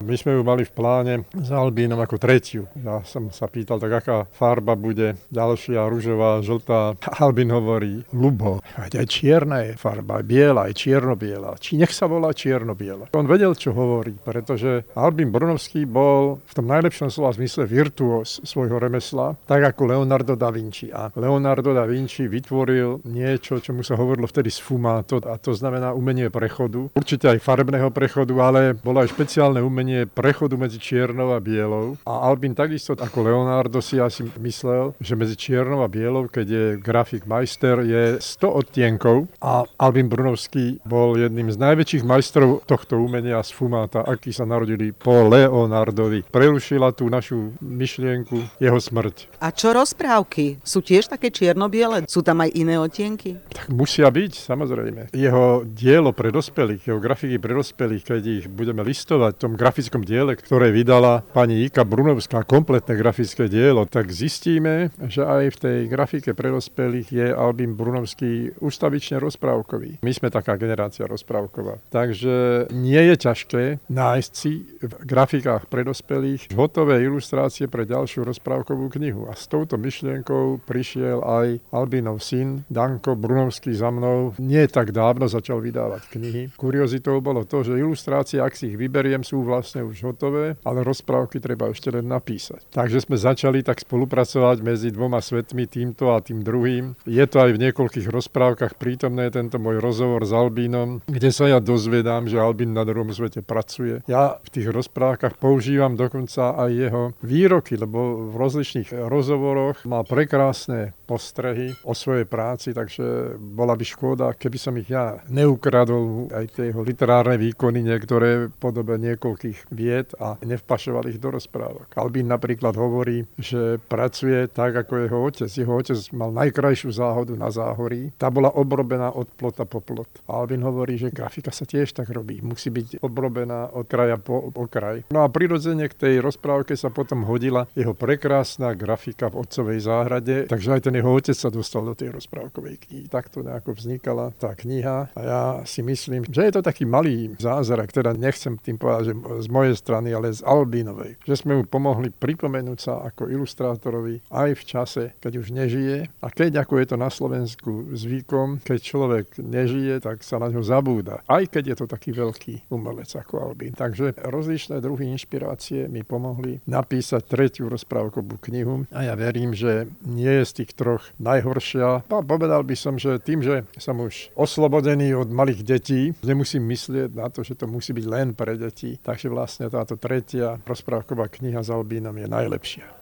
My sme ju mali v pláne s Albínom ako tretiu. Ja som sa pýtal, tak aká farba bude ďalšia, ružová, žltá. Albín hovorí, ľubo, aj čierna je farba, aj biela, aj čierno-biela. Či nech sa volá čierno-biela. On vedel, čo hovorí, pretože Albín Brunovský bol v tom najlepšom slova zmysle virtuós svojho remesla, tak ako Leonardo da Vinci. A Leonardo da Vinci vytvoril niečo, čomu sa hovorilo vtedy sfumato, a to znamená umenie prechodu. Určite aj farebného prechodu, ale bolo aj špeciálne umenie prechodu medzi čiernou a bielou. A Albín takisto ako Leonardo si asi myslel, že medzi čiernou a bielou, keď je grafik majster, je 100 odtienkov. A Albín Brunovský bol jedným z najväčších majstrov tohto umenia sfumata, akí sa narodili po Leonardovi. Prerušila tú našu myšlienku jeho smrť. A čo rozprávky? Sú tiež také čierno-biele? Sú tam aj iné odtienky? Tak musia byť, samozrejme. Jeho dielo pre dospelých, jeho grafiky pre dospelých, keď ich budeme listovať v tom grafickom diele, ktoré vydala pani Ika Brunovská, kompletné grafické dielo, tak zistíme, že aj v tej grafike pre dospelých je Albín Brunovský ustavične rozprávkový. My sme taká generácia rozprávková. Takže nie je ťažké nájsť si v grafikách pre dospelých hotové ilustrácie pre ďalšiu rozprávkovú knihu. A s touto myšlienkou prišiel aj Albínov syn Danko Brunovský za mnou. Nie tak dávno začal vydávať knihy. Kuriozitou bolo to, že ilustrácie, ak si ich vyberiem, sú vlastne už hotové, ale rozprávky treba ešte len napísať. Takže sme začali tak spolupracovať medzi dvoma svetmi, týmto a tým druhým. Je to aj v niekoľkých rozprávkach prítomné, tento môj rozhovor s Albínom, kde sa ja dozvedám, že Albín na druhom svete pracuje. Ja v tých rozprávkach používam dokonca aj jeho výroky, lebo v rozličných rozhovoroch má prekrásne postrehy o svojej práci, takže bola by škoda, keby som ich ja neukradol, aj tie jeho literárne výkony niektoré v podobe niekoľkých vied a nevpašoval ich do rozprávok. Albín napríklad hovorí, že pracuje tak ako jeho otec. Jeho otec mal najkrajšiu záhodu na Záhorí. Tá bola obrobená od plota po plot. Albín hovorí, že grafika sa tiež tak robí. Musí byť obrobená od kraja po okraj. No a prirodzene k tej rozprávke sa potom hodila jeho prekrásna grafika v otcovej záhrade, takže aj ten jeho otec sa dostal do tej rozprávkovej knihy. Takto nejako vznikala tá kniha a ja si myslím, že je to taký malý zázrak, teda nechcem tým povedať, že z mojej strany, ale z Albínovej, že sme mu pomohli pripomenúť sa ako ilustrátorovi aj v čase, keď už nežije a keď, ako je to na Slovensku zvykom, keď človek nežije, tak sa na ňo zabúda. Aj keď je to taký veľký umelec ako Albín. Takže rozličné druhy inšpirácie mi pomohli napísať tretiu rozprávkovú knihu a ja verím, že nie je z tých troch najhoršia. A povedal by som, že tým, že som už oslobodený od malých detí, nemusím myslieť na to, že to musí byť len pre deti. Takže vlastne táto tretia rozprávková kniha s Albínom je najlepšia.